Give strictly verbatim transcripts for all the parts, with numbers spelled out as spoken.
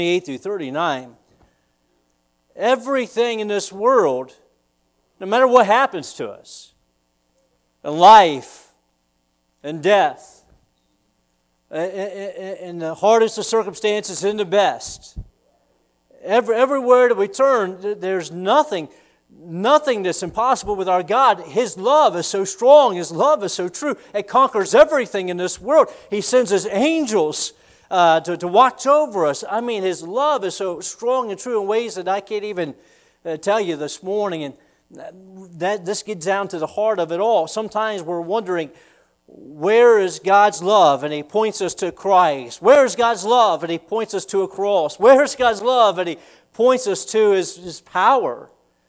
twenty-eight through thirty-nine. Everything in this world, no matter what happens to us, in life, in death, in the hardest of circumstances, in the best, every, everywhere that we turn, there's nothing, nothing that's impossible with our God. His love is so strong. His love is so true. It conquers everything in this world. He sends His angels Uh, to, to watch over us. I mean, His love is so strong and true in ways that I can't even uh, tell you this morning. And that this gets down to the heart of it all. Sometimes we're wondering, where is God's love? And He points us to Christ. Where is God's love? And He points us to a cross. Where is God's love? And He points us to His, His power.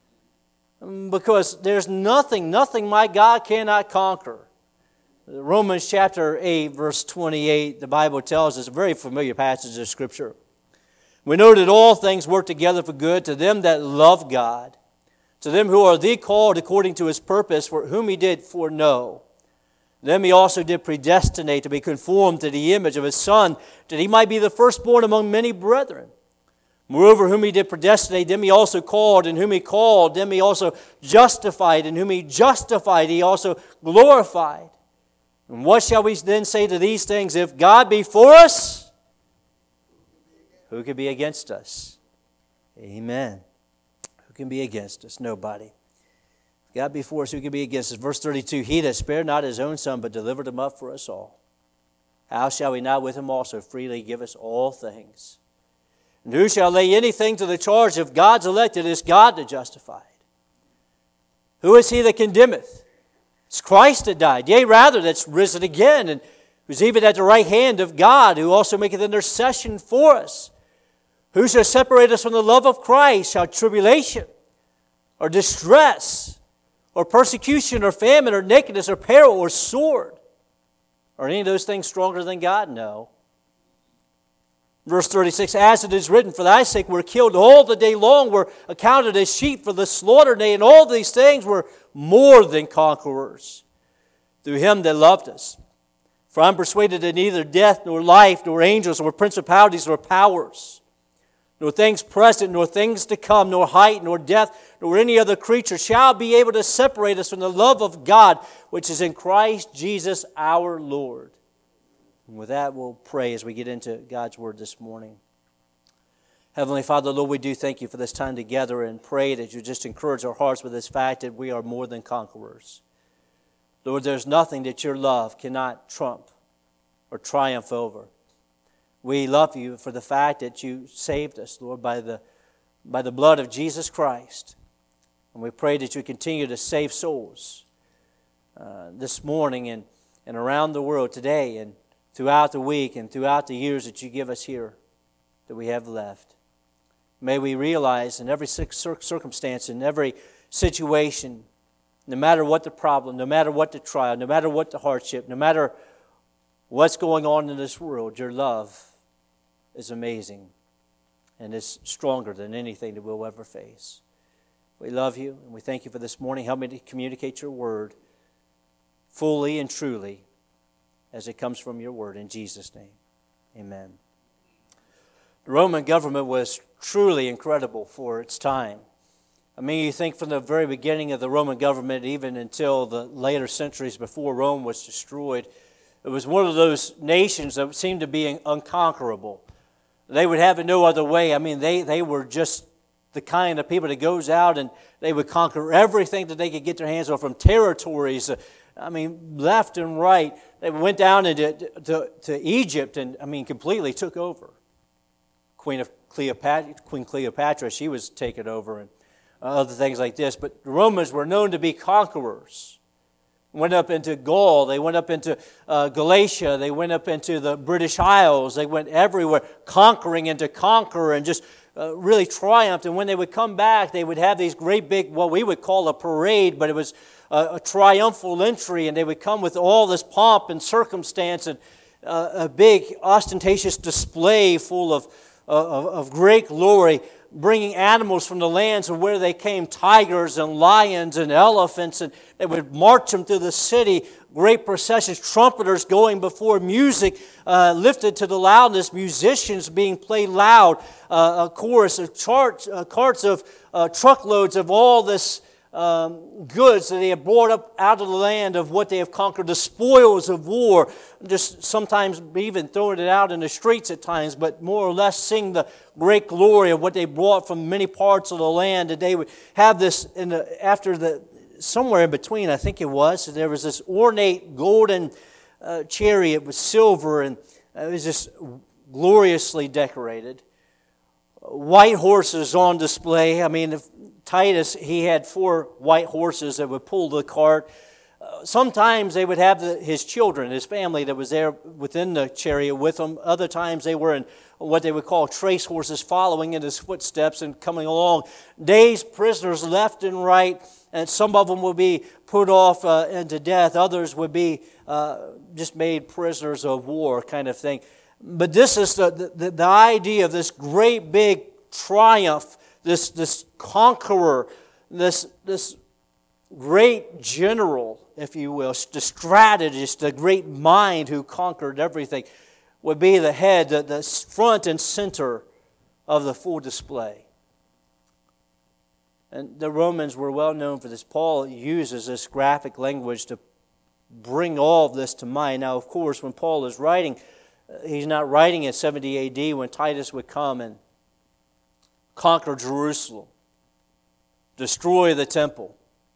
Because there's nothing, nothing my God cannot conquer. Romans chapter eight, verse twenty-eight, the Bible tells us, a very familiar passage of Scripture. We know that all things work together for good to them that love God, to them who are the called according to His purpose, for whom He did foreknow. Them He also did predestinate to be conformed to the image of His Son, that He might be the firstborn among many brethren. Moreover, whom He did predestinate, them He also called, and whom He called, them He also justified, and whom He justified, He also glorified. And what shall we then say to these things? If God be for us, who can be against us? Amen. Who can be against us? Nobody. If God be for us, who can be against us? Verse thirty-two, He that spared not His own Son, but delivered Him up for us all, how shall He not with Him also freely give us all things? And who shall lay anything to the charge of God's elect? It is God that justified. Who is He that condemneth? It's Christ that died, yea, rather, that's risen again, and who's even at the right hand of God, who also maketh intercession for us. Who shall separate us from the love of Christ? Shall tribulation, or distress, or persecution, or famine, or nakedness, or peril, or sword? Are any of those things stronger than God? No. Verse thirty-six, as it is written, for thy sake we're killed all the day long, we're accounted as sheep for the slaughter, nay, and all these things were more than conquerors through Him that loved us. For I'm persuaded that neither death, nor life, nor angels, nor principalities, nor powers, nor things present, nor things to come, nor height, nor depth, nor any other creature shall be able to separate us from the love of God, which is in Christ Jesus our Lord. And with that, we'll pray as we get into God's Word this morning. Heavenly Father, Lord, we do thank You for this time together and pray that You just encourage our hearts with this fact that we are more than conquerors. Lord, there's nothing that Your love cannot trump or triumph over. We love You for the fact that You saved us, Lord, by the, by the blood of Jesus Christ. And we pray that You continue to save souls uh, this morning and, and around the world today and throughout the week and throughout the years that You give us here that we have left. May we realize in every circumstance, in every situation, no matter what the problem, no matter what the trial, no matter what the hardship, no matter what's going on in this world, Your love is amazing and is stronger than anything that we'll ever face. We love You and we thank You for this morning. Help me to communicate Your Word fully and truly as it comes from Your Word. In Jesus' name, amen. The Roman government was truly incredible for its time. I mean, you think from the very beginning of the Roman government, even until the later centuries before Rome was destroyed, it was one of those nations that seemed to be unconquerable. They would have it no other way. I mean, they, they were just the kind of people that goes out and they would conquer everything that they could get their hands on, from territories, I mean, left and right. They went down into to, to Egypt and, I mean, completely took over. Queen of Cleopatra, Queen Cleopatra, she was taken over and other things like this. But the Romans were known to be conquerors. Went up into Gaul, they went up into uh, Galatia, they went up into the British Isles, they went everywhere, conquering and to conquer and just uh, really triumphed. And when they would come back, they would have these great big, what we would call a parade, but it was a, a triumphal entry, and they would come with all this pomp and circumstance and uh, a big ostentatious display full of of, of great glory, bringing animals from the lands of where they came, tigers and lions and elephants, and they would march them through the city, great processions, trumpeters going before, music uh, lifted to the loudness, musicians being played loud, uh, a chorus, a chart, uh, carts of uh, truckloads of all this um, goods that they have brought up out of the land of what they have conquered, the spoils of war, just sometimes even throwing it out in the streets at times, but more or less seeing the great glory of what they brought from many parts of the land. And they would have this in the, after the somewhere in between, I think it was, there was this ornate golden uh, chariot with silver, and it was just gloriously decorated. White horses on display. I mean, if Titus, he had four white horses that would pull the cart. Uh, sometimes they would have the, his children, his family that was there within the chariot with him. Other times they were in what they would call trace horses, following in his footsteps and coming along. Days, prisoners left and right, and some of them would be put off uh, into death. Others would be uh, just made prisoners of war kind of thing. But this is the, the, the idea of this great big triumph, this, this conqueror, this, this great general, if you will, the strategist, the great mind who conquered everything, would be the head, the, the front and center of the full display. And the Romans were well known for this. Paul uses this graphic language to bring all of this to mind. Now, of course, when Paul is writing, he's not writing in seventy A D when Titus would come and conquer Jerusalem, destroy the temple.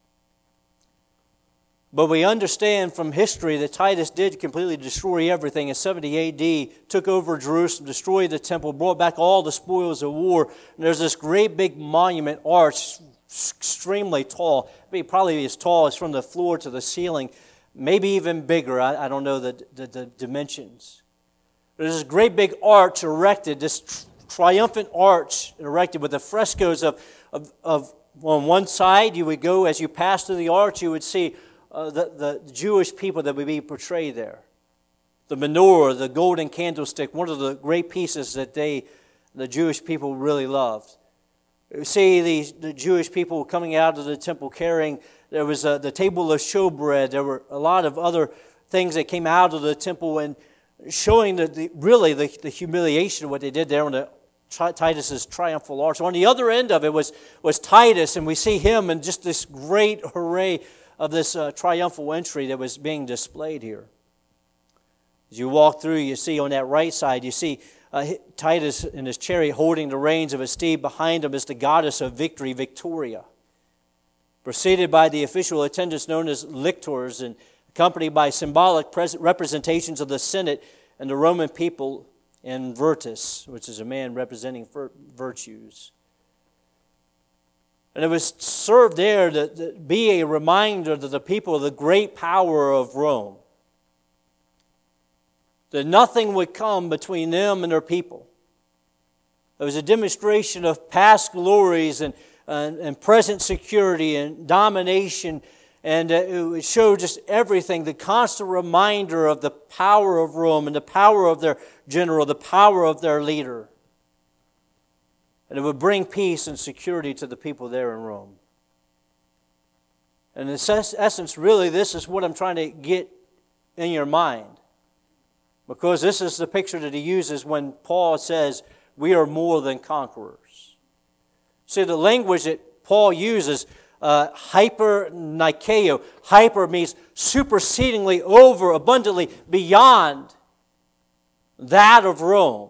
But we understand from history that Titus did completely destroy everything in seventy A D, took over Jerusalem, destroyed the temple, brought back all the spoils of war. And there's this great big monument arch, extremely tall, maybe probably as tall as from the floor to the ceiling, maybe even bigger. I, I don't know the, the, the dimensions. There's this great big arch erected, this triumphant arch erected with the frescoes of, of, of on one side. You would go, as you pass through the arch, you would see uh, the, the Jewish people that would be portrayed there. The menorah, the golden candlestick, one of the great pieces that they, the Jewish people really loved. You see the, the Jewish people coming out of the temple carrying, there was a, the table of showbread. There were a lot of other things that came out of the temple, and showing the, the really the, the humiliation of what they did there on the Titus's triumphal arch. On the other end of it was, was Titus, and we see him in just this great array of this uh, triumphal entry that was being displayed here. As you walk through, you see on that right side, you see uh, Titus in his chariot holding the reins of his steed. Behind him is the goddess of victory, Victoria, preceded by the official attendants known as lictors, and accompanied by symbolic representations of the Senate and the Roman people in Virtus, which is a man representing virtues. And it was served there to, to be a reminder to the people of the great power of Rome. That nothing would come between them and their people. It was a demonstration of past glories and, and, and present security and domination. And it showed just everything, the constant reminder of the power of Rome and the power of their general, the power of their leader. And it would bring peace and security to the people there in Rome. And in essence, really, this is what I'm trying to get in your mind. Because this is the picture that he uses when Paul says, we are more than conquerors. See, the language that Paul uses, Uh, hyper Nikeo. Hyper means supersedingly, over, abundantly, beyond that of Rome.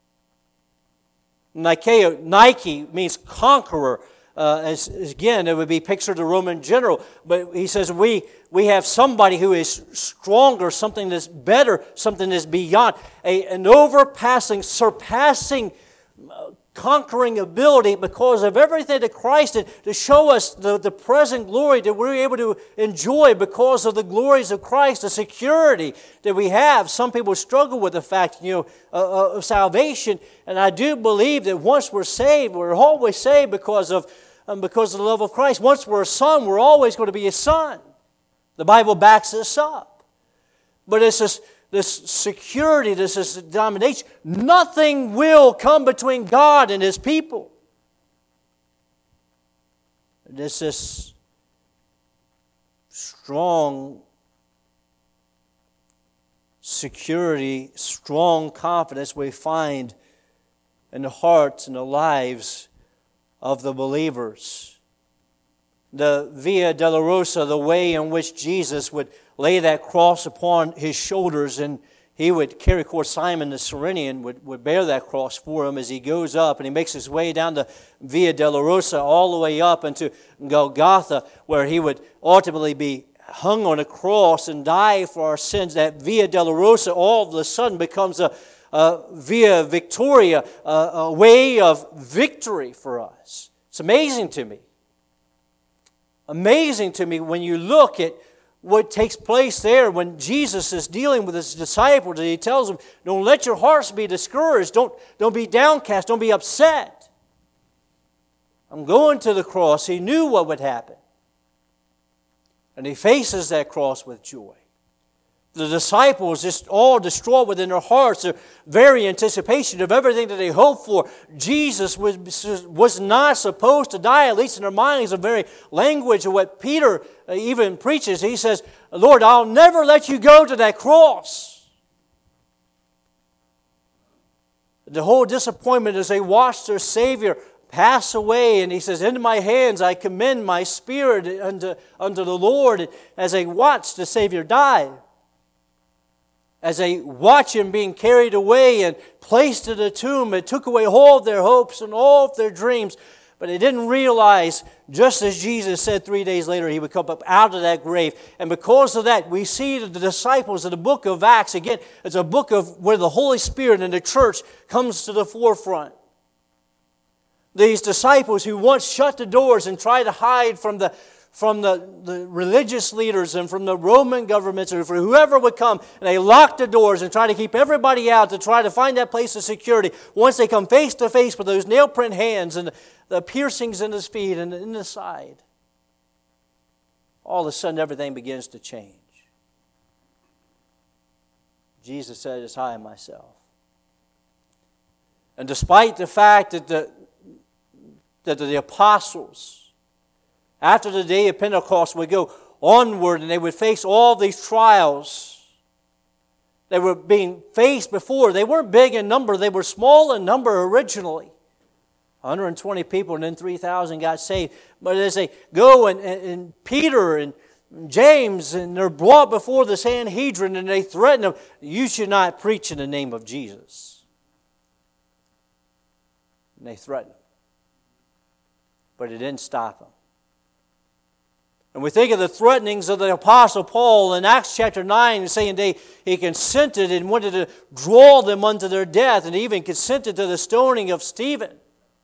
Nikeo, Nike means conqueror. Uh, as, as again, it would be pictured the Roman general. But he says we we have somebody who is stronger, something that's better, something that's beyond, a, an overpassing, surpassing, uh, conquering ability because of everything that Christ did to show us the, the present glory that we're able to enjoy because of the glories of Christ, the security that we have. Some people struggle with the fact, you know, uh, of salvation, and I do believe that once we're saved, we're always saved because of um, because of the love of Christ. Once we're a son, we're always going to be a son. The Bible backs this up. But it's this this security, this, this domination. Nothing will come between God and His people. There's this strong security, strong confidence we find in the hearts and the lives of the believers. The Via Dolorosa, the way in which Jesus would lay that cross upon His shoulders, and He would carry, of course, Simon the Cyrenian would, would bear that cross for Him as He goes up, and He makes His way down the Via Dolorosa all the way up into Golgotha, where He would ultimately be hung on a cross and die for our sins. That Via Dolorosa all of a sudden becomes a, a Via Victoria, a, a way of victory for us. It's amazing to me. Amazing to me when you look at what takes place there when Jesus is dealing with His disciples, and He tells them, don't let your hearts be discouraged. Don't, don't be downcast. Don't be upset. I'm going to the cross. He knew what would happen. And He faces that cross with joy. The disciples just all distraught within their hearts, their very anticipation of everything that they hoped for. Jesus was, was not supposed to die, at least in their minds, the very language of what Peter even preaches. He says, Lord, I'll never let you go to that cross. The whole disappointment as they watched their Savior pass away, and He says, into my hands I commend my spirit unto, unto the Lord, as they watched the Savior die. As they watch Him being carried away and placed in a tomb, it took away all of their hopes and all of their dreams. But they didn't realize, just as Jesus said three days later, He would come up out of that grave. And because of that, we see that the disciples in the book of Acts, again, it's a book of where the Holy Spirit and the church comes to the forefront. These disciples who once shut the doors and tried to hide from the from the, the religious leaders and from the Roman governments or for whoever would come, and they locked the doors and try to keep everybody out to try to find that place of security. Once they come face to face with those nail print hands and the, the piercings in His feet and in the side, all of a sudden everything begins to change. Jesus said, it's I myself. And despite the fact that the, that the apostles, after the day of Pentecost, would go onward and they would face all these trials. They were being faced before. They weren't big in number. They were small in number originally. one hundred twenty people and then three thousand got saved. But as they go and, and, and Peter and James, and they're brought before the Sanhedrin and they threaten them, you should not preach in the name of Jesus. And they threaten them. But it didn't stop them. And we think of the threatenings of the Apostle Paul in Acts chapter nine, saying they, he consented and wanted to draw them unto their death, and even consented to the stoning of Stephen.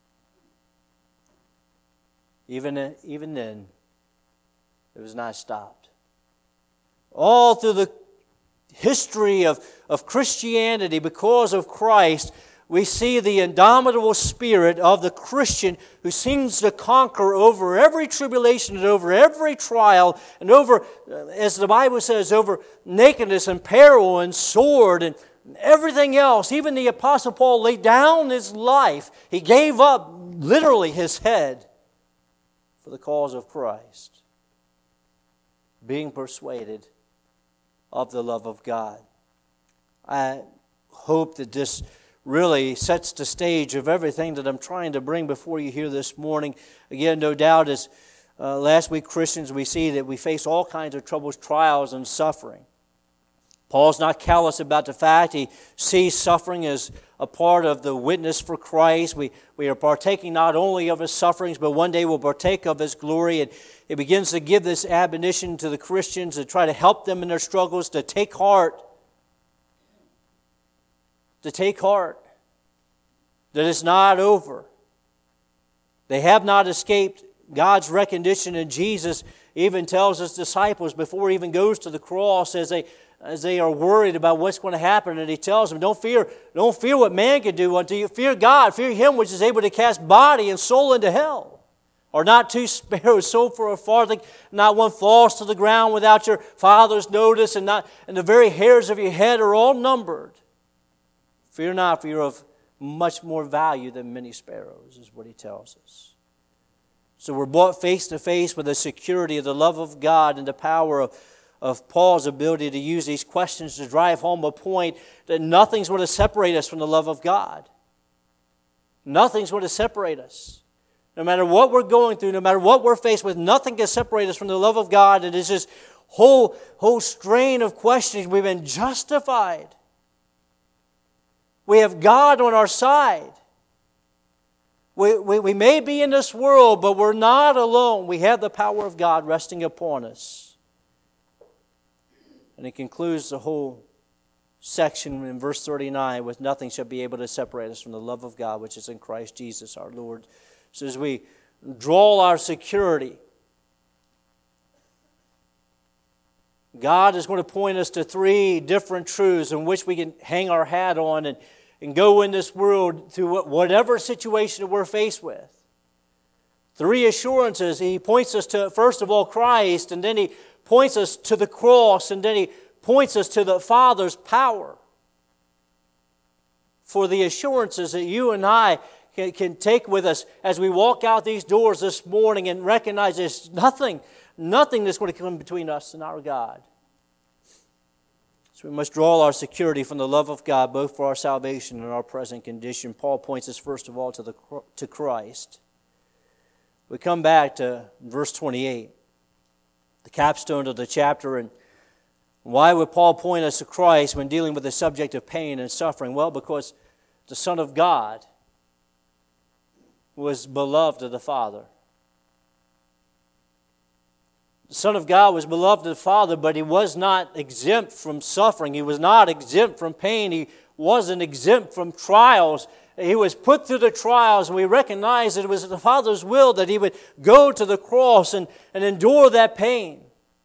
Even, even then, it was not stopped. All through the history of, of Christianity, because of Christ, we see the indomitable spirit of the Christian who seems to conquer over every tribulation and over every trial and over, as the Bible says, over nakedness and peril and sword and everything else. Even the Apostle Paul laid down his life. He gave up literally his head for the cause of Christ, being persuaded of the love of God. I hope that this really sets the stage of everything that I'm trying to bring before you here this morning. Again, no doubt, as uh, last week Christians, we see that we face all kinds of troubles, trials, and suffering. Paul's not callous about the fact. He sees suffering as a part of the witness for Christ. We, we are partaking not only of His sufferings, but one day we'll partake of His glory. And he begins to give this admonition to the Christians to try to help them in their struggles, to take heart. To take heart that it's not over. They have not escaped God's recognition, and Jesus even tells His disciples before He even goes to the cross, as they as they are worried about what's going to happen, and He tells them, don't fear, don't fear what man can do unto you. Fear God, fear Him which is able to cast body and soul into hell. Are not two sparrows sold for a farthing? Not one falls to the ground without your Father's notice, and not and the very hairs of your head are all numbered. Fear not, for you are of much more value than many sparrows, is what he tells us. So we're brought face to face with the security of the love of God and the power of, of Paul's ability to use these questions to drive home a point that nothing's going to separate us from the love of God. Nothing's going to separate us. No matter what we're going through, no matter what we're faced with, nothing can separate us from the love of God. It is this whole, whole strain of questions. We've been justified. We have God on our side. We, we, we may be in this world, but we're not alone. We have the power of God resting upon us. And it concludes the whole section in verse thirty-nine with nothing shall be able to separate us from the love of God which is in Christ Jesus our Lord. So as we draw our security, God is going to point us to three different truths in which we can hang our hat on and, and go in this world through whatever situation that we're faced with. Three assurances. He points us to, first of all, Christ, and then he points us to the cross, and then he points us to the Father's power. For the assurances that you and I can, can take with us as we walk out these doors this morning and recognize there's nothing, nothing that's going to come between us and our God. So we must draw our security from the love of God, both for our salvation and our present condition. Paul points us first of all to the to Christ. We come back to verse twenty-eight, the capstone of the chapter. And why would Paul point us to Christ when dealing with the subject of pain and suffering? Well, because the Son of God was beloved of the Father. The Son of God was beloved of the Father, but He was not exempt from suffering. He was not exempt from pain. He wasn't exempt from trials. He was put through the trials, and we recognize that it was the Father's will that He would go to the cross and, and endure that pain.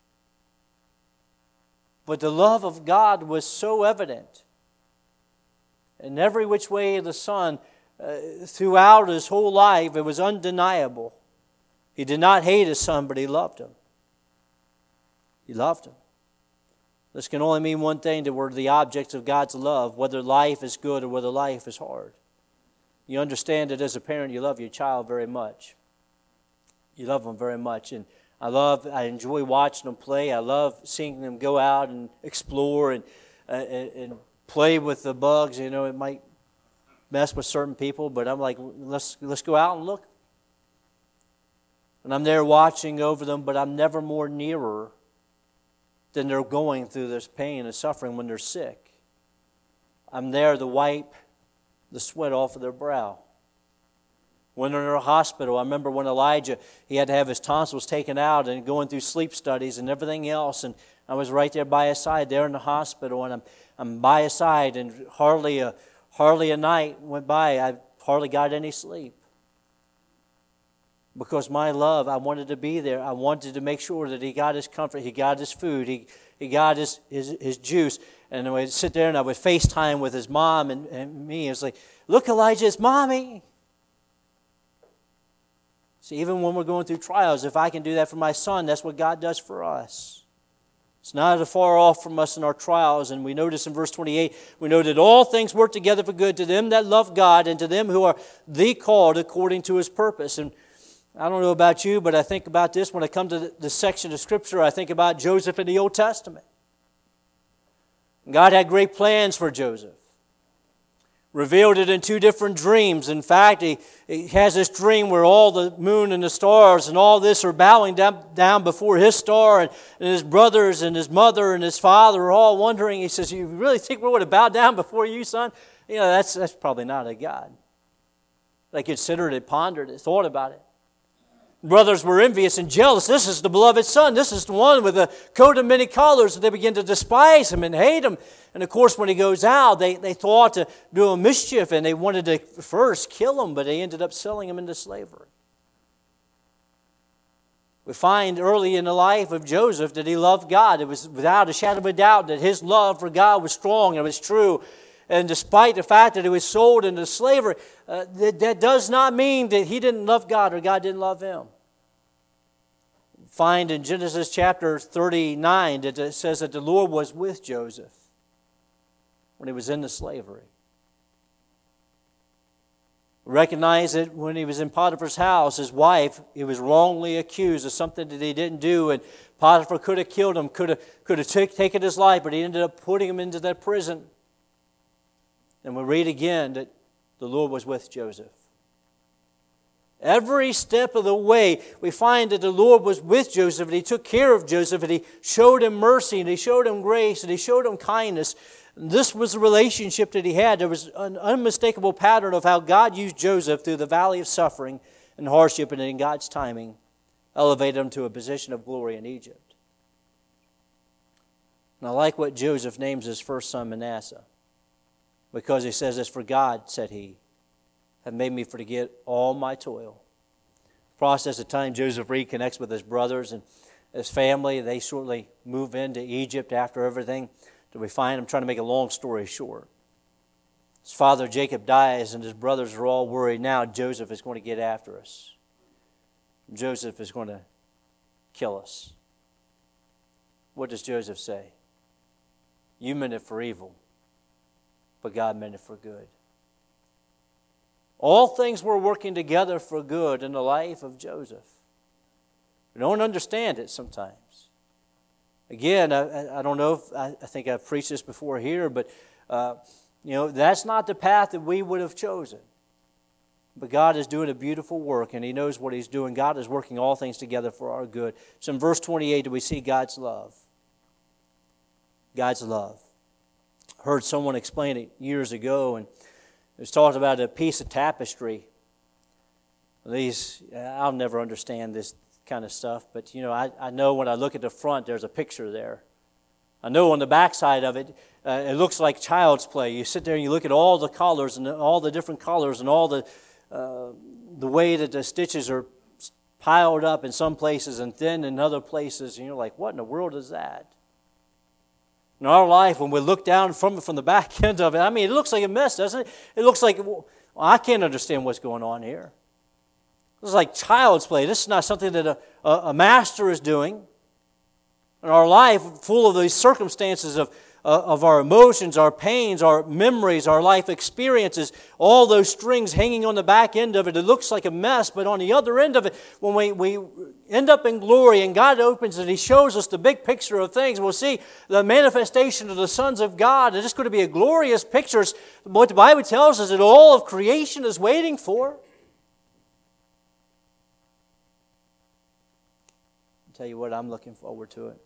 But the love of God was so evident in every which way of the Son uh, throughout His whole life. It was undeniable. He did not hate His Son, but He loved Him. He loved Him. This can only mean one thing, that we're the objects of God's love, whether life is good or whether life is hard. You understand that as a parent, you love your child very much. You love them very much. And I love, I enjoy watching them play. I love seeing them go out and explore and, uh, and play with the bugs. You know, it might mess with certain people, but I'm like, let's let's go out and look. And I'm there watching over them, but I'm never more nearer than they're going through this pain and suffering when they're sick. I'm there to wipe the sweat off of their brow. When they're in a hospital, I remember when Elijah, he had to have his tonsils taken out and going through sleep studies and everything else, and I was right there by his side, there in the hospital, and I'm I'm by his side, and hardly a hardly a night went by, I hardly got any sleep. Because my love, I wanted to be there. I wanted to make sure that he got his comfort, he got his food, he, he got his, his, his juice. And I would sit there and I would FaceTime with his mom and, and me. It was like, look, Elijah, it's Mommy. See, even when we're going through trials, if I can do that for my son, that's what God does for us. It's not far off from us in our trials. And we notice in verse twenty-eight, we know that all things work together for good to them that love God and to them who are the called according to His purpose. And I don't know about you, but I think about this when I come to the section of Scripture. I think about Joseph in the Old Testament. God had great plans for Joseph. Revealed it in two different dreams. In fact, he, he has this dream where all the moon and the stars and all this are bowing down, down before his star, and, and his brothers and his mother and his father are all wondering. He says, you really think we're going to bow down before you, son? You know, that's, that's probably not a God. They considered it, pondered it, thought about it. Brothers were envious and jealous. This is the beloved son. This is the one with a coat of many colors. They begin to despise him and hate him. And of course, when he goes out, they, they thought to do him mischief, and they wanted to first kill him, but they ended up selling him into slavery. We find early in the life of Joseph that he loved God. It was without a shadow of a doubt that his love for God was strong and it was true. And despite the fact that he was sold into slavery, uh, that, that does not mean that he didn't love God or God didn't love him. find in Genesis chapter thirty-nine that it says that the Lord was with Joseph when he was in the slavery. Recognize that when he was in Potiphar's house, his wife, he was wrongly accused of something that he didn't do, and Potiphar could have killed him, could have, could have t- taken his life, but he ended up putting him into that prison. And we read again that the Lord was with Joseph. Every step of the way, we find that the Lord was with Joseph, and He took care of Joseph, and He showed him mercy, and He showed him grace, and He showed him kindness. This was the relationship that he had. There was an unmistakable pattern of how God used Joseph through the valley of suffering and hardship, and in God's timing, elevated him to a position of glory in Egypt. And I like what Joseph names his first son Manasseh, because he says this, "For God," said he, "have made me forget all my toil." The process of time, Joseph reconnects with his brothers and his family. They shortly move into Egypt after everything. Do we find, I'm trying to make a long story short. His father Jacob dies, and his brothers are all worried. Now Joseph is going to get after us. Joseph is going to kill us. What does Joseph say? "You meant it for evil, but God meant it for good." All things were working together for good in the life of Joseph. We don't understand it sometimes. Again, I, I don't know if, I, I think I've preached this before here, but uh, you know, that's not the path that we would have chosen. But God is doing a beautiful work, and He knows what He's doing. God is working all things together for our good. So in verse twenty-eight, do we see God's love? God's love. I heard someone explain it years ago, and it was talked about a piece of tapestry. These, I'll never understand this kind of stuff, but you know, I, I know when I look at the front, there's a picture there. I know on the back side of it, uh, it looks like child's play. You sit there and you look at all the colors and all the different colors and all the uh, the way that the stitches are piled up in some places and thin in other places, and you're like, what in the world is that? In our life, when we look down from from the back end of it, I mean, it looks like a mess, doesn't it? It looks like, well, I can't understand what's going on here. This is like child's play. This is not something that a, a, a master is doing. In our life, full of these circumstances of, uh, of our emotions, our pains, our memories, our life experiences, all those strings hanging on the back end of it, it looks like a mess, but on the other end of it, when we, we end up in glory and God opens and He shows us the big picture of things, we'll see the manifestation of the sons of God, and it's going to be a glorious picture. It's what the Bible tells us that all of creation is waiting for. Tell you what, I'm looking forward to it.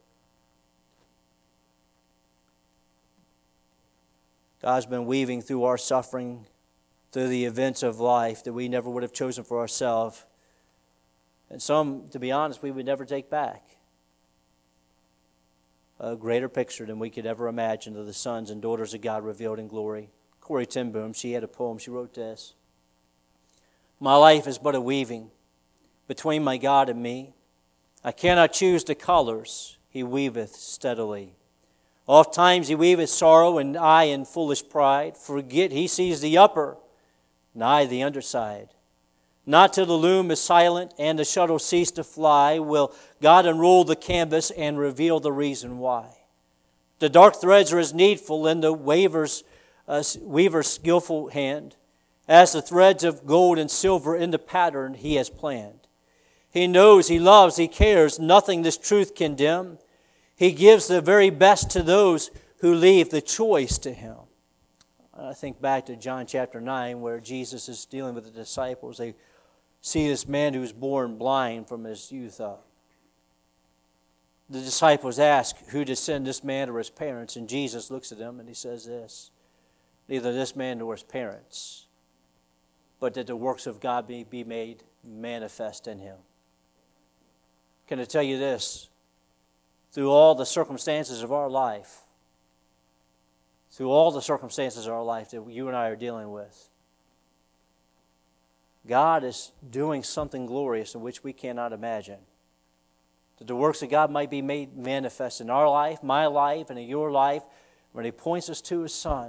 God's been weaving through our suffering, through the events of life that we never would have chosen for ourselves. And some, to be honest, we would never take back. A greater picture than we could ever imagine of the sons and daughters of God revealed in glory. Corrie ten Boom, she had a poem, she wrote this. "My life is but a weaving between my God and me. I cannot choose the colors He weaveth steadily. Oft times He weaveth sorrow, and I in foolish pride forget He sees the upper, and I the underside. Not till the loom is silent and the shuttle cease to fly will God unroll the canvas and reveal the reason why. The dark threads are as needful in the weaver's, uh, weaver's skillful hand as the threads of gold and silver in the pattern He has planned. He knows, He loves, He cares, nothing this truth can dim. He gives the very best to those who leave the choice to Him." I think back to John chapter nine where Jesus is dealing with the disciples. They see this man who was born blind from his youth up. The disciples ask, who did send this man or his parents? And Jesus looks at them and He says this, "Neither this man nor his parents, but that the works of God may be made manifest in him." Can I tell you this? Through all the circumstances of our life, through all the circumstances of our life that you and I are dealing with, God is doing something glorious in which we cannot imagine. That the works of God might be made manifest in our life, my life, and in your life, when He points us to His Son,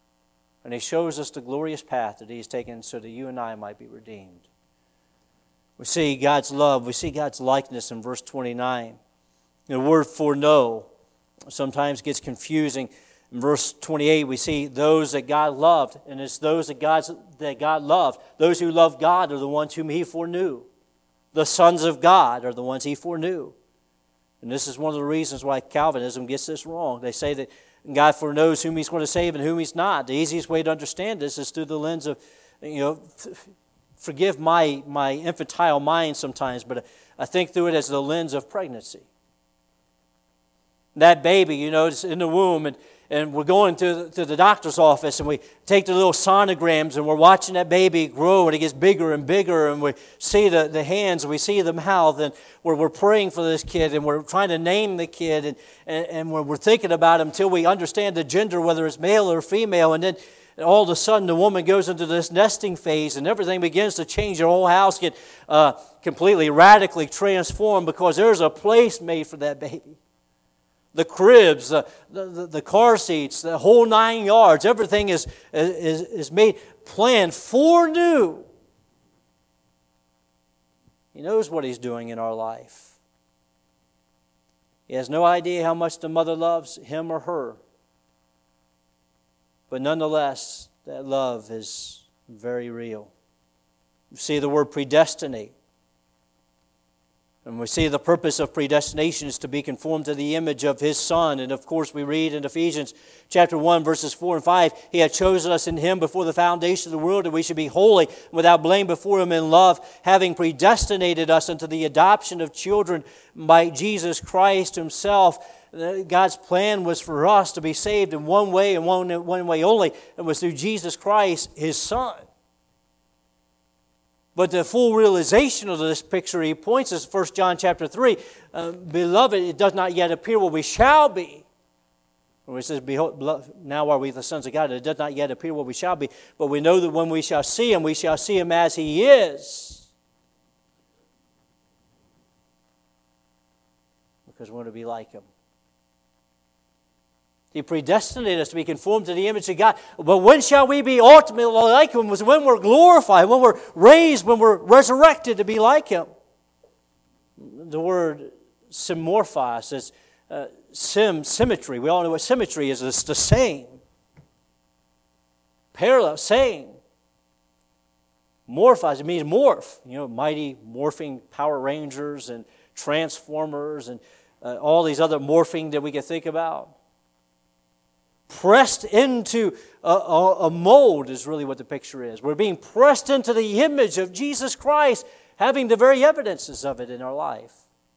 and He shows us the glorious path that He has taken so that you and I might be redeemed. We see God's love. We see God's likeness in verse twenty-nine. The word foreknow sometimes gets confusing. In verse twenty-eight, we see those that God loved, and it's those that, God's, that God loved. Those who love God are the ones whom He foreknew. The sons of God are the ones He foreknew. And this is one of the reasons why Calvinism gets this wrong. They say that God foreknows whom He's going to save and whom He's not. The easiest way to understand this is through the lens of, you know, forgive my, my infantile mind sometimes, but I think through it as the lens of pregnancy. That baby, you know, is in the womb, and, and we're going to, to the doctor's office, and we take the little sonograms, and we're watching that baby grow, and it gets bigger and bigger, and we see the, the hands, and we see the mouth, and we're, we're praying for this kid, and we're trying to name the kid, and, and, and we're, we're thinking about him until we understand the gender, whether it's male or female, and then and all of a sudden, the woman goes into this nesting phase, and everything begins to change. Your whole house get uh, completely, radically transformed because there's a place made for that baby. The cribs, the, the, the car seats, the whole nine yards, everything is, is, is made, planned, foreknew. He knows what He's doing in our life. He has no idea how much the mother loves him or her. But nonetheless, that love is very real. You see the word predestinate. And we see the purpose of predestination is to be conformed to the image of His Son. And of course we read in Ephesians chapter one, verses four and five, He had chosen us in Him before the foundation of the world, that we should be holy, without blame before Him in love, having predestinated us unto the adoption of children by Jesus Christ Himself. God's plan was for us to be saved in one way and one, one way only. It was through Jesus Christ, His Son. But the full realization of this picture, He points us, First John chapter three, uh, Beloved, it does not yet appear what we shall be. Where it says, Behold, now are we the sons of God. It does not yet appear what we shall be. But we know that when we shall see Him, we shall see Him as He is. Because we're going to be like Him. He predestinated us to be conformed to the image of God. But when shall we be ultimately like Him? Was when we're glorified, when we're raised, when we're resurrected to be like Him. The word symorphos is uh, sim, symmetry. We all know what symmetry is. It's the same. Parallel, same. Morphos, it means morph. You know, mighty morphing Power Rangers and Transformers and uh, all these other morphing that we can think about. Pressed into a, a, a mold is really what the picture is. We're being pressed into the image of Jesus Christ, having the very evidences of it in our life.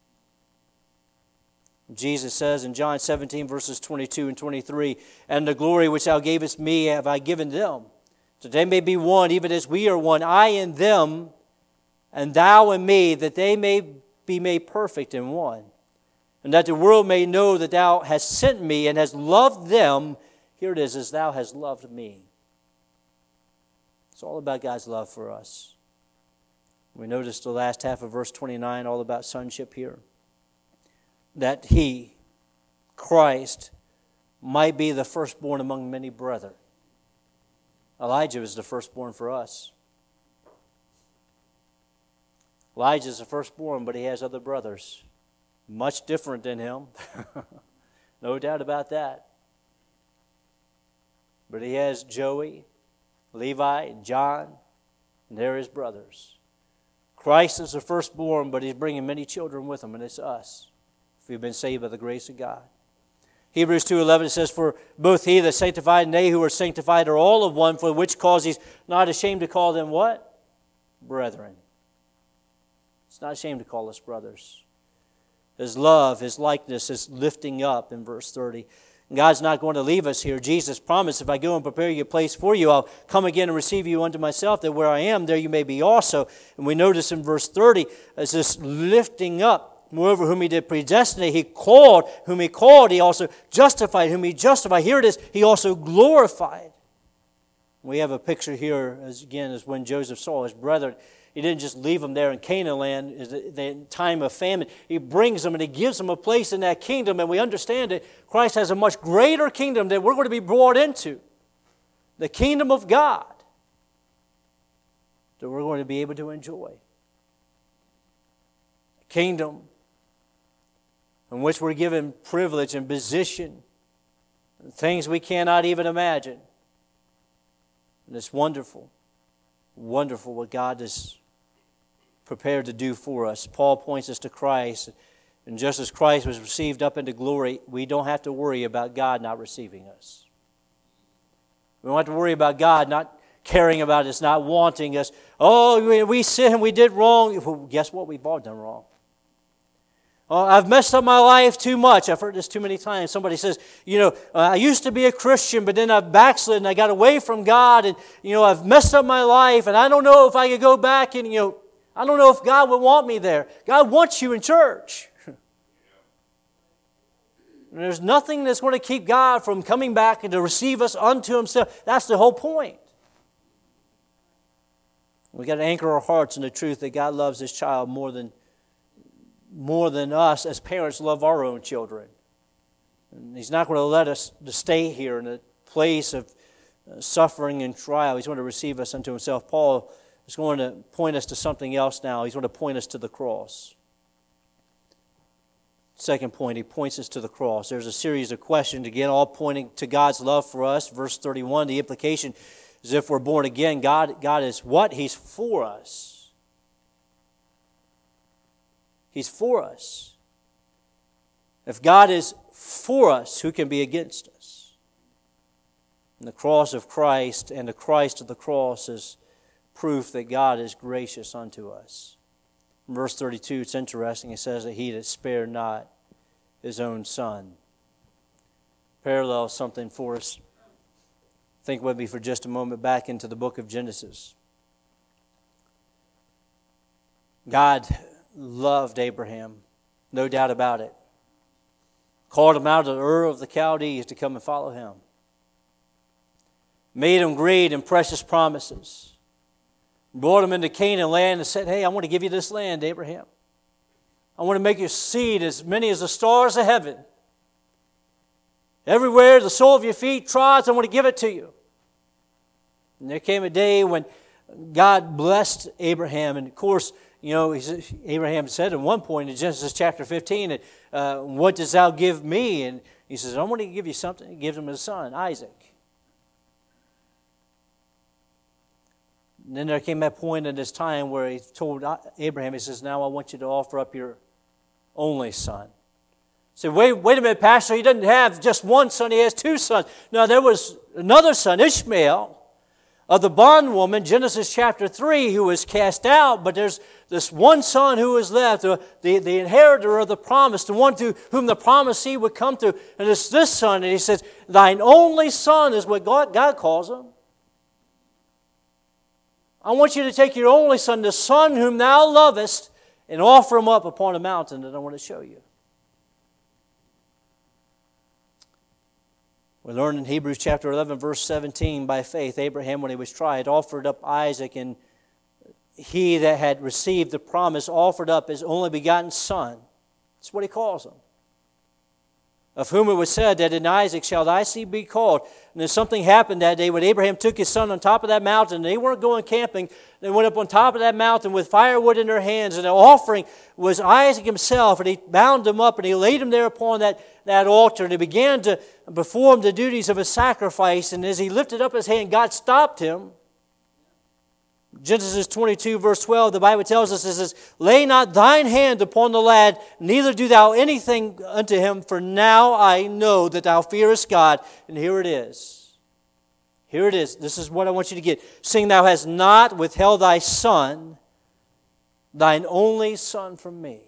Jesus says in John seventeen, verses twenty-two and twenty-three, And the glory which Thou gavest me have I given them, that they may be one, even as we are one, I and them, and Thou and me, that they may be made perfect in one. And that the world may know that Thou hast sent me and hast loved them. Here it is, as Thou hast loved me. It's all about God's love for us. We notice the last half of verse twenty-nine, all about sonship here. That He, Christ, might be the firstborn among many brethren. Elijah was the firstborn for us. Elijah is the firstborn, but he has other brothers. Much different than him. No doubt about that. But he has Joey, Levi, John, and they're his brothers. Christ is the firstborn, but He's bringing many children with Him, and it's us, if we've been saved by the grace of God. Hebrews two eleven says, For both He that sanctified and they who are sanctified are all of one, for which cause He's not ashamed to call them what? Brethren. He's not ashamed to call us brothers. His love, His likeness, His lifting up in verse thirty. And God's not going to leave us here. Jesus promised, if I go and prepare you a place for you, I'll come again and receive you unto myself, that where I am, there you may be also. And we notice in verse thirty, as this lifting up, moreover, whom He did predestinate, He called, whom He called, He also justified, whom He justified. Here it is, He also glorified. We have a picture here, as again, as when Joseph saw his brethren. He didn't just leave them there in Canaan land in the time of famine. He brings them and He gives them a place in that kingdom. And we understand that Christ has a much greater kingdom that we're going to be brought into. The kingdom of God that we're going to be able to enjoy. kingdom in which we're given privilege and position, things we cannot even imagine. And it's wonderful, wonderful what God is prepared to do for us. Paul points us to Christ, and just as Christ was received up into glory, we don't have to worry about God not receiving us. We don't have to worry about God not caring about us, not wanting us. Oh, we sinned, we did wrong. Well, guess what? We've all done wrong. Oh, I've messed up my life too much. I've heard this too many times. Somebody says, you know, uh, I used to be a Christian, but then I've backslid and I got away from God, and, you know, I've messed up my life, and I don't know if I could go back, and, you know, I don't know if God would want me there. God wants you in church. And there's nothing that's going to keep God from coming back and to receive us unto Himself. That's the whole point. We've got to anchor our hearts in the truth that God loves His child more than, more than us as parents love our own children. And He's not going to let us to stay here in a place of suffering and trial. He's going to receive us unto Himself. Paul is going to point us to something else now. He's going to point us to the cross. Second point, he points us to the cross. There's a series of questions, again, all pointing to God's love for us. Verse thirty-one, the implication is if we're born again, God, God is what? He's for us. He's for us. If God is for us, who can be against us? And the cross of Christ and the Christ of the cross is proof that God is gracious unto us. In verse thirty-two, it's interesting. It says that He that spared not His own Son. Parallels something for us. Think with me for just a moment back into the book of Genesis. God loved Abraham, no doubt about it. Called him out of the Ur of the Chaldees to come and follow Him. Made him great and precious promises. Brought him into Canaan land and said, hey, I want to give you this land, Abraham. I want to make your seed as many as the stars of heaven. Everywhere the sole of your feet trods, I want to give it to you. And there came a day when God blessed Abraham. And of course, you know, Abraham said at one point in Genesis chapter fifteen, uh, what dost thou give me? And he says, I want to give you something. He gives him his son, Isaac. And then there came that point in this time where he told Abraham, he says, now I want you to offer up your only son. He said, wait, wait a minute, Pastor, he doesn't have just one son, he has two sons. No, there was another son, Ishmael, of the bondwoman, Genesis chapter three, who was cast out, but there's this one son who is left, the, the, the inheritor of the promise, the one to whom the promised seed would come through, and it's this son, and he says, thine only son is what God, God calls him. I want you to take your only son, the son whom thou lovest, and offer him up upon a mountain that I want to show you. We learn in Hebrews chapter eleven, verse seventeen, by faith, Abraham, when he was tried, offered up Isaac, and he that had received the promise offered up his only begotten son. That's what he calls him. Of whom it was said that in Isaac shall thy seed be called. And then something happened that day when Abraham took his son on top of that mountain. They weren't going camping. They went up on top of that mountain with firewood in their hands. And the offering was Isaac himself. And he bound him up and he laid him there upon that, that altar. And he began to perform the duties of a sacrifice. And as he lifted up his hand, God stopped him. Genesis twenty-two, verse twelve, the Bible tells us, it says, lay not thine hand upon the lad, neither do thou anything unto him, for now I know that thou fearest God. And here it is. Here it is. This is what I want you to get. Seeing thou hast not withheld thy son, thine only son from me.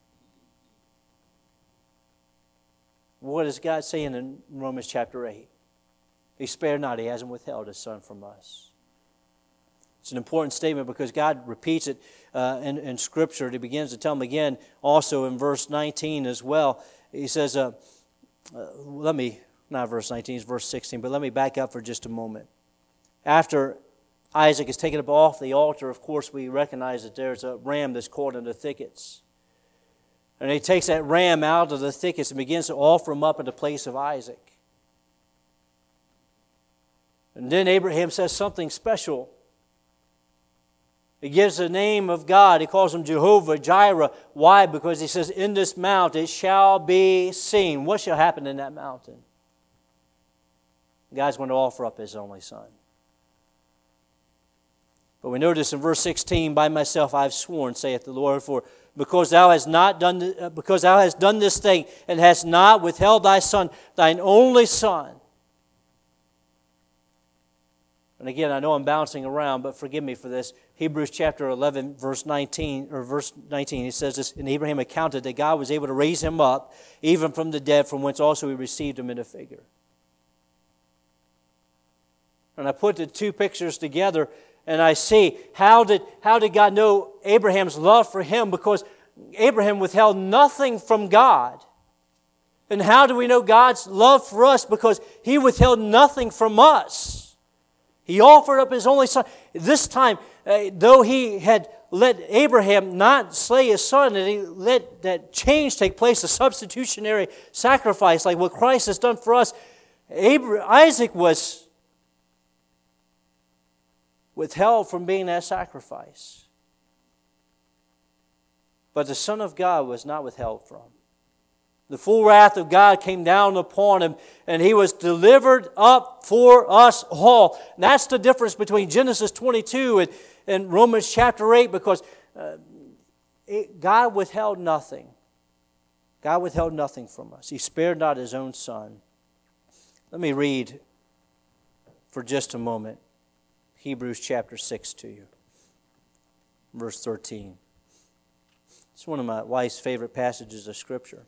What is God saying in Romans chapter eight? He spared not, He hasn't withheld His son from us. It's an important statement because God repeats it uh, in, in Scripture. He begins to tell them again also in verse nineteen as well. He says, uh, uh, let me, not verse nineteen, it's verse sixteen, but let me back up for just a moment. After Isaac is taken up off the altar, of course we recognize that there's a ram that's caught in the thickets. And he takes that ram out of the thickets and begins to offer him up in the place of Isaac. And then Abraham says something special. He gives the name of God. He calls him Jehovah Jireh. Why? Because he says, in this mount it shall be seen. What shall happen in that mountain? God's going to offer up His only Son. But we notice in verse sixteen, by myself I have sworn, saith the Lord, for because thou hast not done, because thou hast done this thing, and hast not withheld thy Son, thine only Son. And again, I know I'm bouncing around, but forgive me for this. Hebrews chapter eleven, verse nineteen, or verse nineteen, he says this, and Abraham accounted that God was able to raise him up, even from the dead, from whence also He received him in a figure. And I put the two pictures together, and I see, how did, how did God know Abraham's love for him? Because Abraham withheld nothing from God. And how do we know God's love for us? Because He withheld nothing from us. He offered up His only Son. This time, uh, though He had let Abraham not slay his son, and He let that change take place, a substitutionary sacrifice, like what Christ has done for us, Abraham, Isaac was withheld from being that sacrifice. But the Son of God was not withheld from. The full wrath of God came down upon Him, and He was delivered up for us all. And that's the difference between Genesis twenty-two and, and Romans chapter eight, because uh, it, God withheld nothing. God withheld nothing from us. He spared not His own Son. Let me read for just a moment Hebrews chapter six to you, verse thirteen. It's one of my wife's favorite passages of Scripture.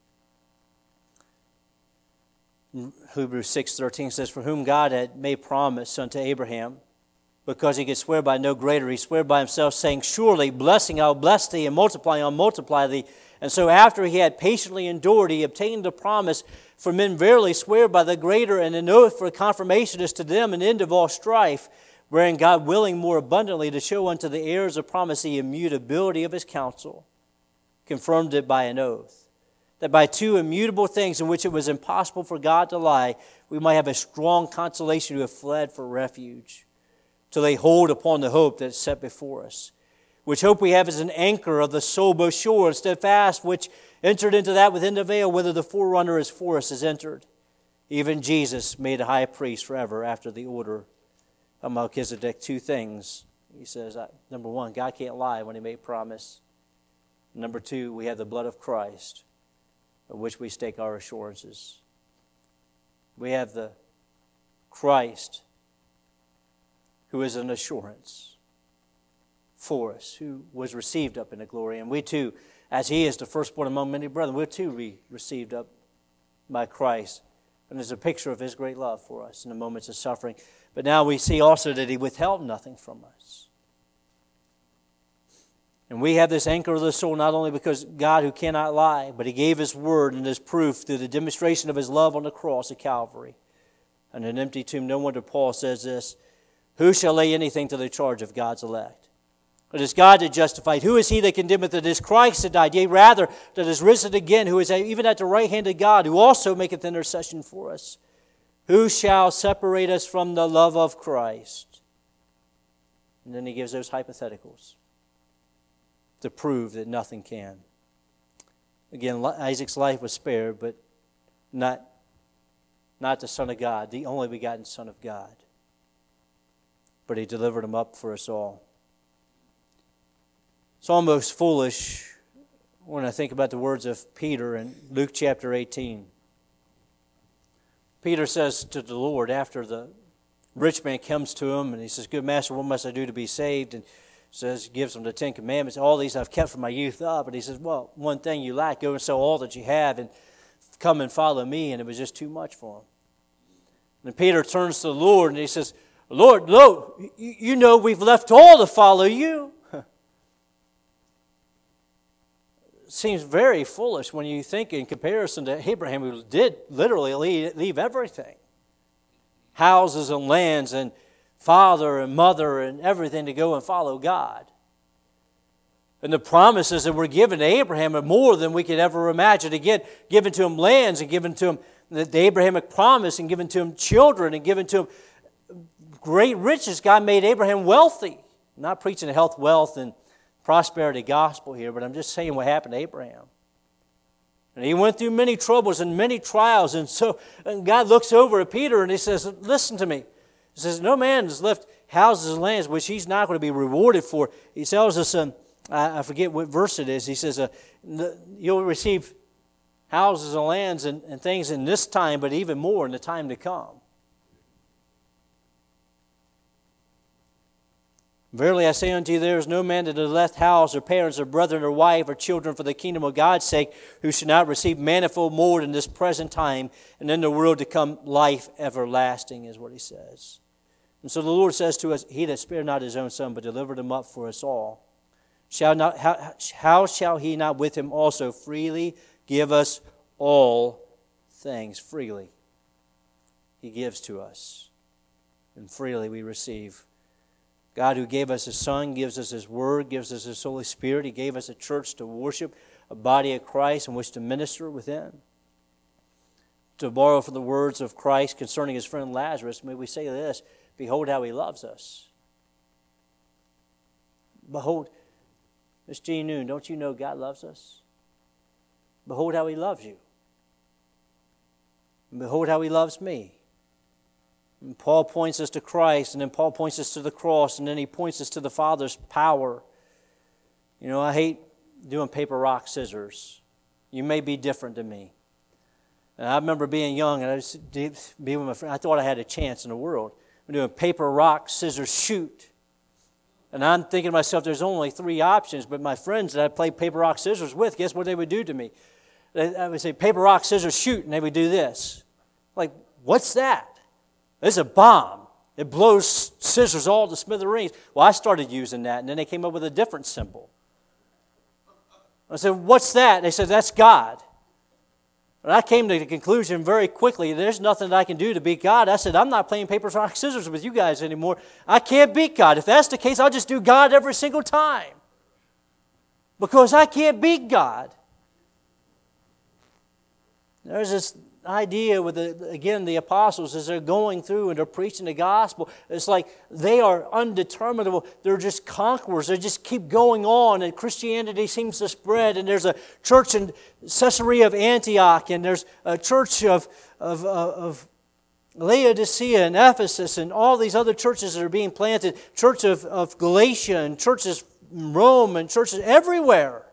Hebrews six thirteen says, for whom God had made promise unto Abraham, because he could swear by no greater, he swore by himself, saying, surely blessing I'll bless thee, and multiplying I'll multiply thee. And so after he had patiently endured, he obtained the promise. For men verily swear by the greater, and an oath for confirmation is to them an end of all strife, wherein God willing more abundantly to show unto the heirs of promise the immutability of His counsel, confirmed it by an oath, that by two immutable things in which it was impossible for God to lie, we might have a strong consolation who have fled for refuge, to lay hold upon the hope that is set before us, which hope we have as an anchor of the soul both sure and steadfast, which entered into that within the veil, whither the forerunner is for us is entered, even Jesus made a high priest forever after the order of Melchizedek. Two things. He says, number one, God can't lie when He made promise. Number two, we have the blood of Christ, of which we stake our assurances. We have the Christ, who is an assurance for us, who was received up into glory. And we too, as He is the firstborn among many brethren, we're too be received up by Christ. And there's a picture of His great love for us in the moments of suffering. But now we see also that He withheld nothing from us. And we have this anchor of the soul not only because God, who cannot lie, but He gave His word and His proof through the demonstration of His love on the cross at Calvary. And an empty tomb. No wonder Paul says this, who shall lay anything to the charge of God's elect? It is God that justified. Who is he that condemneth? It is Christ that died, yea, rather, that is risen again, who is even at the right hand of God, who also maketh intercession for us. Who shall separate us from the love of Christ? And then he gives those hypotheticals to prove that nothing can. Again, Isaac's life was spared, but not, not the Son of God, the only begotten Son of God. But He delivered him up for us all. It's almost foolish when I think about the words of Peter in Luke chapter eighteen. Peter says to the Lord, after the rich man comes to him, and he says, good master, what must I do to be saved? And says, gives him the Ten Commandments. All these I've kept from my youth up. And he says, well, one thing you lack, go and sell all that you have and come and follow me. And it was just too much for him. And Peter turns to the Lord and he says, Lord, Lord, you know we've left all to follow you. Seems very foolish when you think in comparison to Abraham, who did literally leave, leave everything. Houses and lands and father and mother and everything to go and follow God. And the promises that were given to Abraham are more than we could ever imagine. Again, given to him lands and given to him the Abrahamic promise and given to him children and given to him great riches. God made Abraham wealthy. I'm not preaching a health, wealth, and prosperity gospel here, but I'm just saying what happened to Abraham. And he went through many troubles and many trials, and so and God looks over at Peter and he says, listen to me. He says, no man has left houses and lands which he's not going to be rewarded for. He tells us, um, I, I forget what verse it is, he says, uh, you'll receive houses and lands and, and things in this time, but even more in the time to come. Verily I say unto you, there is no man that hath left house or parents or brethren or wife or children for the kingdom of God's sake who should not receive manifold more in this present time, and in the world to come life everlasting, is what he says. And so the Lord says to us, he that spared not his own son, but delivered him up for us all, shall not, how, how shall he not with him also freely give us all things? Freely he gives to us, and freely we receive. God, who gave us His Son, gives us His Word, gives us His Holy Spirit. He gave us a church to worship, a body of Christ in which to minister within. To borrow from the words of Christ concerning His friend Lazarus, may we say this, behold how He loves us. Behold, Miss Jean Noon, don't you know God loves us? Behold how He loves you. And behold how He loves me. And Paul points us to Christ, and then Paul points us to the cross, and then he points us to the Father's power. You know, I hate doing paper, rock, scissors. You may be different than me. And I remember being young, and I used to be with my friend. I thought I had a chance in the world. I'm doing paper, rock, scissors, shoot. And I'm thinking to myself, there's only three options, but my friends that I played paper, rock, scissors with, guess what they would do to me? I would say, paper, rock, scissors, shoot, and they would do this. Like, what's that? It's a bomb. It blows scissors all to smithereens. Well, I started using that, and then they came up with a different symbol. I said, what's that? They said, that's God. And I came to the conclusion very quickly, there's nothing that I can do to beat God. I said, I'm not playing paper, rock, scissors with you guys anymore. I can't beat God. If that's the case, I'll just do God every single time. Because I can't beat God. There's this idea with, the, again, the apostles as they're going through and they're preaching the gospel. It's like they are undeterminable. They're just conquerors. They just keep going on, and Christianity seems to spread. And there's a church in Caesarea of Antioch, and there's a church of, of, of Laodicea and Ephesus, and all these other churches that are being planted. Church of, of Galatia, and churches in Rome, and churches everywhere.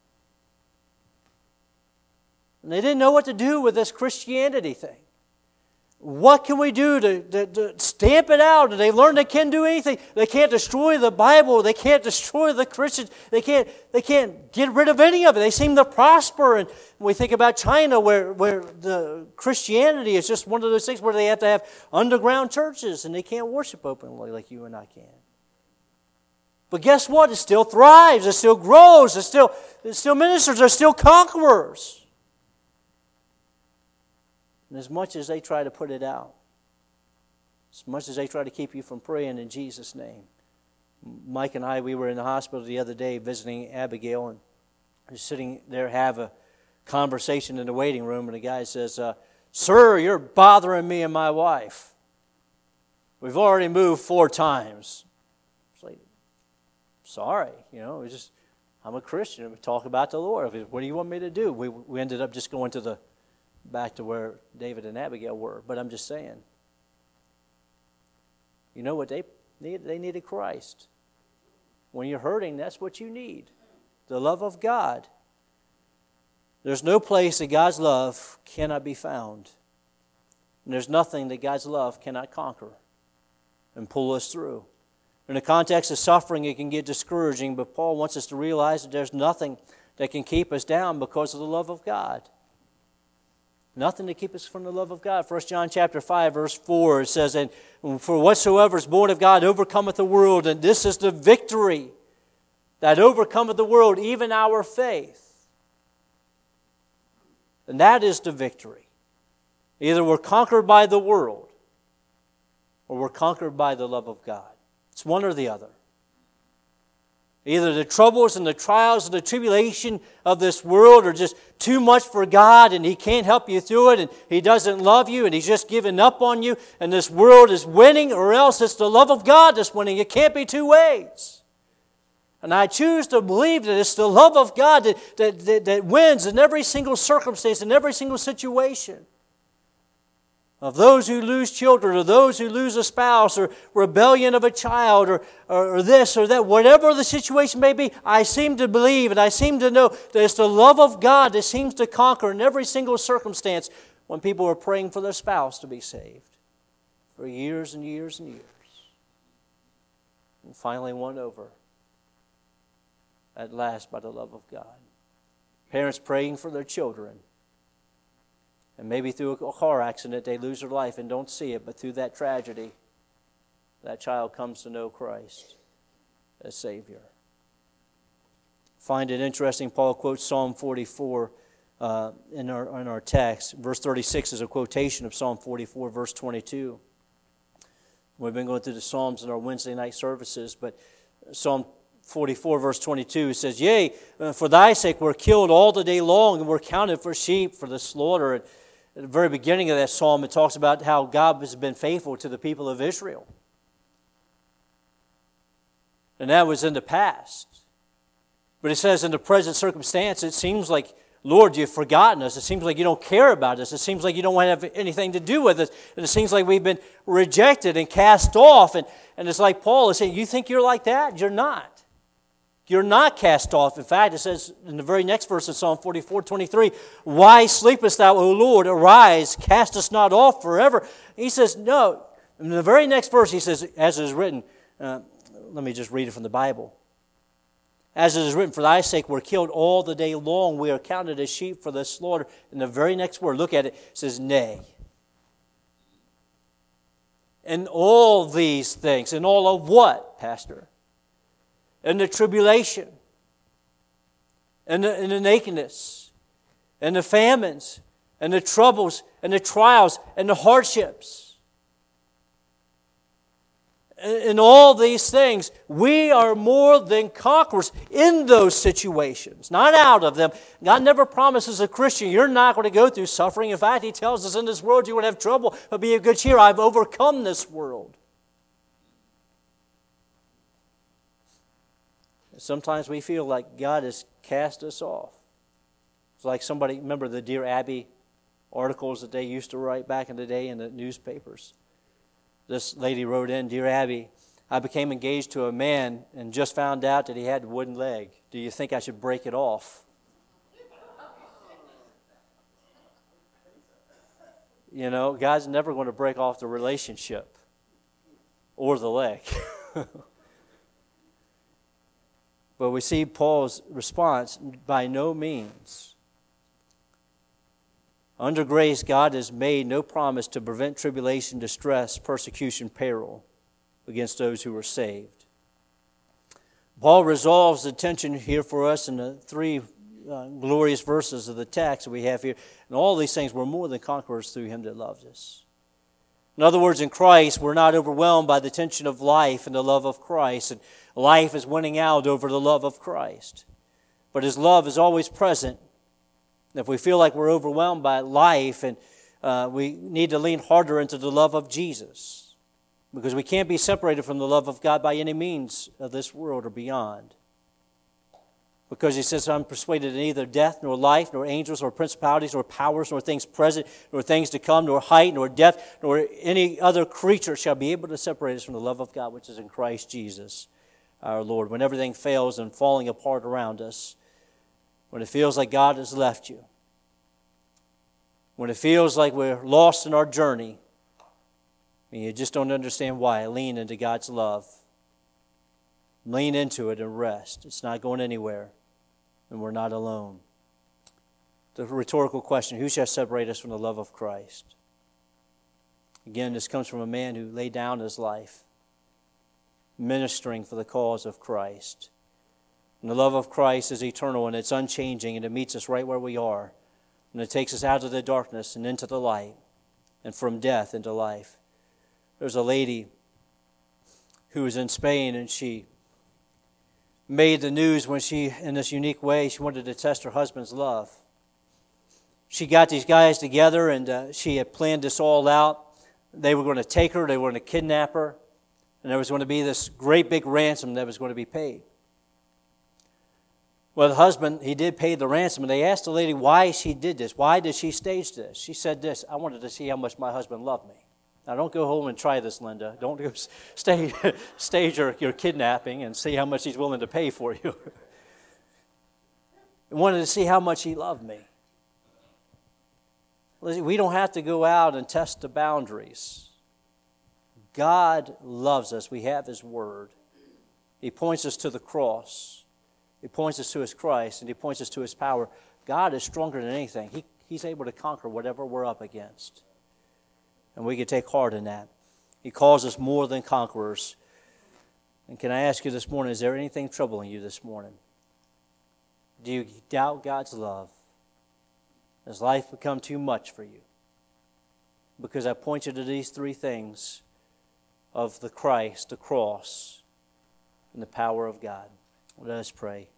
And they didn't know what to do with this Christianity thing. What can we do to, to, to stamp it out? And they learn they can't do anything. They can't destroy the Bible. They can't destroy the Christians. They can't, they can't get rid of any of it. They seem to prosper. And we think about China, where, where the Christianity is just one of those things where they have to have underground churches and they can't worship openly like you and I can. But guess what? It still thrives. It still grows. It still, it still ministers. They're still conquerors. And as much as they try to put it out, as much as they try to keep you from praying in Jesus' name. Mike and I, we were in the hospital the other day visiting Abigail, and we're sitting there, have a conversation in the waiting room, and the guy says, uh, "Sir, you're bothering me and my wife. We've already moved four times." It's like, sorry, you know, we just, I'm a Christian. We talk about the Lord. What do you want me to do? We we ended up just going to the back to where David and Abigail were. But I'm just saying, you know what they needed? They needed Christ. When you're hurting, that's what you need. The love of God. There's no place that God's love cannot be found. And there's nothing that God's love cannot conquer and pull us through. In the context of suffering, it can get discouraging, but Paul wants us to realize that there's nothing that can keep us down because of the love of God. Nothing to keep us from the love of God. First John chapter five, verse four, it says, "And for whatsoever is born of God overcometh the world, and this is the victory that overcometh the world, even our faith." And that is the victory. Either we're conquered by the world, or we're conquered by the love of God. It's one or the other. Either the troubles and the trials and the tribulation of this world are just too much for God and He can't help you through it and He doesn't love you and He's just given up on you and this world is winning, or else it's the love of God that's winning. It can't be two ways. And I choose to believe that it's the love of God that, that, that, that wins in every single circumstance, in every single situation. Of those who lose children, or those who lose a spouse, or rebellion of a child, or, or, or this or that, whatever the situation may be, I seem to believe and I seem to know that it's the love of God that seems to conquer in every single circumstance when people are praying for their spouse to be saved for years and years and years. And finally won over at last by the love of God. Parents praying for their children. And maybe through a car accident they lose their life and don't see it, but through that tragedy, that child comes to know Christ as Savior. Find it interesting, Paul quotes Psalm forty-four uh, in, our, in our text. Verse thirty-six is a quotation of Psalm forty-four, verse twenty-two. We've been going through the Psalms in our Wednesday night services, but Psalm forty-four, verse twenty-two says, Yea, for thy sake we're killed all the day long, and we're counted for sheep for the slaughter. And at the very beginning of that psalm, it talks about how God has been faithful to the people of Israel. And that was in the past. But it says in the present circumstance, it seems like, Lord, you've forgotten us. It seems like you don't care about us. It seems like you don't want to have anything to do with us. And it seems like we've been rejected and cast off. And, and it's like Paul is saying, you think you're like that? You're not. You're not cast off. In fact, it says in the very next verse in Psalm forty-four, twenty-three, Why sleepest thou, O Lord? Arise, cast us not off forever. He says, no. In the very next verse, he says, as it is written, uh, let me just read it from the Bible. As it is written, for thy sake we're killed all the day long. We are counted as sheep for the slaughter. In the very next word, look at it, it says, Nay. And all these things, and all of what, Pastor? And the tribulation, and the, and the nakedness, and the famines, and the troubles, and the trials, and the hardships. And, and all these things, we are more than conquerors in those situations, not out of them. God never promises a Christian, you're not going to go through suffering. In fact, He tells us in this world you will have trouble, but be of good cheer. I've overcome this world. Sometimes we feel like God has cast us off. It's like somebody, remember the Dear Abby articles that they used to write back in the day in the newspapers? This lady wrote in, Dear Abby, I became engaged to a man and just found out that he had a wooden leg. Do you think I should break it off? You know, God's never going to break off the relationship or the leg. But we see Paul's response, by no means. Under grace, God has made no promise to prevent tribulation, distress, persecution, peril against those who are saved. Paul resolves the tension here for us in the three uh, glorious verses of the text that we have here. And all these things, we're more than conquerors through Him that loves us. In other words, in Christ, we're not overwhelmed by the tension of life and the love of Christ. And life is winning out over the love of Christ. But His love is always present. If we feel like we're overwhelmed by life, and uh, we need to lean harder into the love of Jesus. Because we can't be separated from the love of God by any means of this world or beyond. Because He says, I'm persuaded that neither death, nor life, nor angels, nor principalities, nor powers, nor things present, nor things to come, nor height, nor depth, nor any other creature shall be able to separate us from the love of God which is in Christ Jesus, our Lord. When everything fails and falling apart around us, when it feels like God has left you, when it feels like we're lost in our journey, and you just don't understand why, lean into God's love. Lean into it and rest. It's not going anywhere, and we're not alone. The rhetorical question, who shall separate us from the love of Christ? Again, this comes from a man who laid down his life, ministering for the cause of Christ. And the love of Christ is eternal, and it's unchanging, and it meets us right where we are. And it takes us out of the darkness and into the light, and from death into life. There's a lady who was in Spain, and she made the news when she, in this unique way, she wanted to test her husband's love. She got these guys together, and uh, she had planned this all out. They were going to take her, they were going to kidnap her, and there was going to be this great big ransom that was going to be paid. Well, the husband, he did pay the ransom, and they asked the lady why she did this. Why did she stage this? She said this: I wanted to see how much my husband loved me. Now, don't go home and try this, Linda. Don't go stage, stage your, your kidnapping and see how much he's willing to pay for you. I wanted to see how much he loved me. Listen, we don't have to go out and test the boundaries. God loves us. We have His Word. He points us to the cross. He points us to His Christ, and He points us to His power. God is stronger than anything. He, he's able to conquer whatever we're up against. And we can take heart in that. He calls us more than conquerors. And can I ask you this morning, is there anything troubling you this morning? Do you doubt God's love? Has life become too much for you? Because I point you to these three things of the Christ, the cross, and the power of God. Let us pray.